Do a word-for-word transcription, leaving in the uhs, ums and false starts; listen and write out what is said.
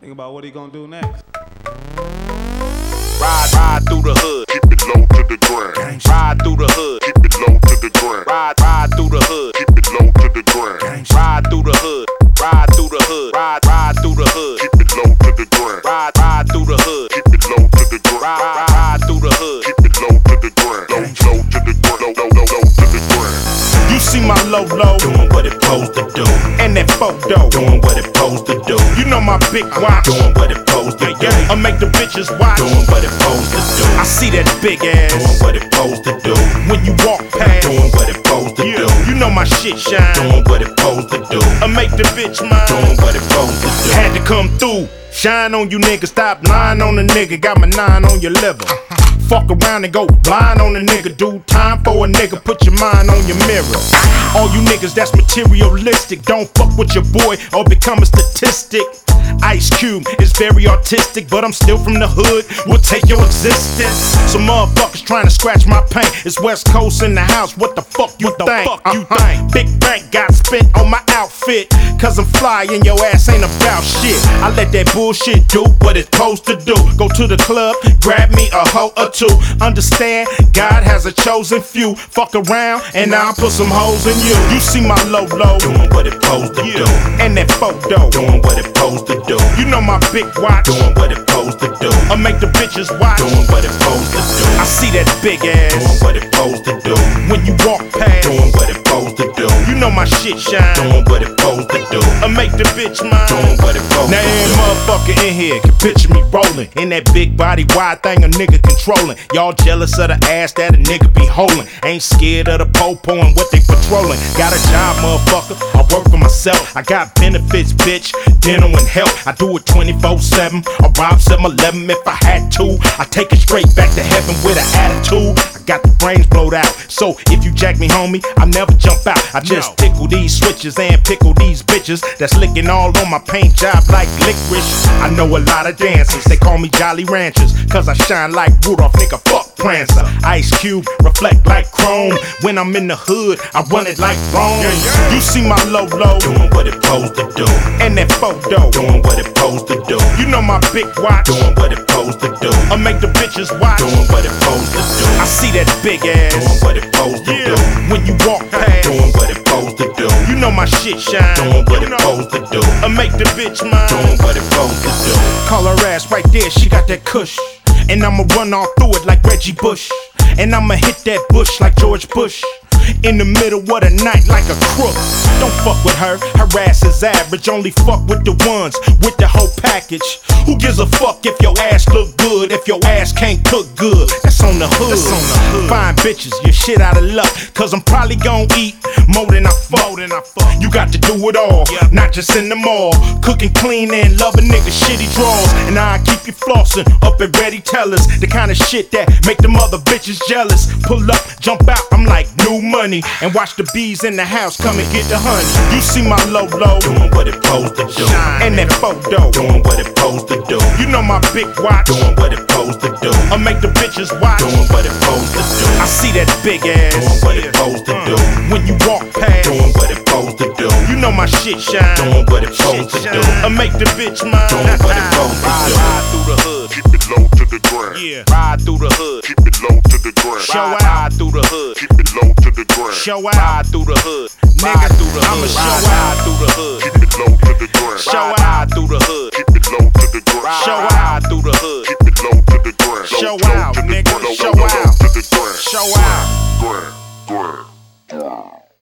Think about what he gonna do next. Ride, ride through the hood, keep it low to the ground. ride through the hood, Keep it low to the ground. ride, ride through the hood, Keep it low to the ground. ride through the hood, ride through the hood, ride, ride through the hood, Keep it low to the ground. ride, ride through the hood, Keep it low to the ride, ground. ride, ride through the hood. Keep it low to the ground. Low, low to the ground. Low, low, low, low to the ground. You see my low low doing what it posed to do, and that photo doing what it posed to do, You know my big watch, doing what it posed to do, I make the bitches watch. doing what it posed to do, I see that big ass doing what it posed to do, when you walk past. doing what it posed to do, You know my shit shine. doing what it posed to do, I make the bitch mine. doing what it posed to do. Had to come through. Shine on you niggas, stop lying on the nigga. Got my nine on your liver. Fuck around and go blind on the nigga, dude. Time for a nigga, put your mind on your mirror. All you niggas that's materialistic, don't fuck with your boy or become a statistic. Ice Cube is very artistic, but I'm still from the hood. We'll take your existence. Some motherfuckers trying to scratch my paint. It's West Coast in the house. What the fuck you What the think? fuck you Uh-huh. think? Big bank got spent on my outfit, cause I'm fly and your ass ain't about shit. I let that bullshit do what it's supposed to do. Go to the club, grab me a hoe or two. Understand, God has a chosen few. Fuck around and I'll put some hoes in you. You see my low low, Doing what it posed to do, and that photo. doing what it posed to do, You know my big watch, doing what it posed to do, I make the bitches watch. doing what it posed to do, I see that big doing ass what it posed to do, when you walk past. doing what it posed to do, You know my shit shine. doing what it posed to do, I make the bitch mine. doing what it posed Now to every do. motherfucker in here can picture me rolling in that big body wide thing a nigga controlling. Y'all jealous of the ass that a nigga be holding. Ain't scared of the po-po and what they patrolling. Got a job, motherfucker. I work for myself. I got benefits, bitch. Dental and health. I do it twenty-four seven. I rob seven eleven if I had to. I take it straight back to heaven with an attitude. I got the brains blowed out. So if you jack me, homie, I'll never jump out. I just No. tickle these switches and pickle these bitches that's licking all on my paint job like licorice. I know a lot of dancers, they call me Jolly Ranchers, cause I shine like Rudolph, nigga, fuck Prancer. Ice Cube, reflect like chrome. When I'm in the hood, I run it like Rome. You see my low low, Doing what it posed to do, and that photo. doing what it posed to do, You know my big watch, doing what it posed to do, I make the bitches watch. doing what it posed to do, I see that big doing ass what it posed to do, when you walk past. doing what it posed to do, You know my shit shine. doing what it posed to do, I make the bitch mine. doing what it posed to do. Call her ass right there, she got that kush. And I'ma run all through it like Reggie Bush. And I'ma hit that bush like George Bush. In the middle of the night like a crook. Don't fuck with her, her ass is average. Only fuck with the ones with the whole package. Who gives a fuck if your ass look good? If your ass can't cook good, that's on the hood. That's on the hood. Fine bitches, you're shit out of luck. Cause I'm probably gon' eat more than I fuck. More than I fuck. You got to do it all, not just in the mall. Cooking clean and love a nigga shitty draws. And I keep you flossing up at Ready Tellers. The kind of shit that make them other bitches jealous. Pull up, jump out, I'm like new money. And watch the bees in the house come and get the honey. You see my low low, Doing what it posed to do, and that photo. doing what it posed to do, You know my big watch, doing what it posed to do, I make the bitches watch. doing what it posed to do, I see that big doing ass what it posed to do, when you walk past. doing what it posed to do, You know my shit shine. doing what it posed to do, I make the bitch mine. doing what it posed to Ride, do. ride through the hood, Keep it low to the ground. Yeah, ride through the hood, Keep it low to the ground. Show ride, out. ride through the hood, Keep it low to the ground. show out. ride through the hood, Nigga, ride through the I'ma hood, show ride, out. ride through the hood, Keep it low to the ground. Show ride, out. ride through the hood, Keep it low to the ground. ride, Show ride out. through the hood. Keep it low to the ground. Show Low out, to the nigga. ground. Show Low, low, out. low to the ground. Show out. Ground, ground.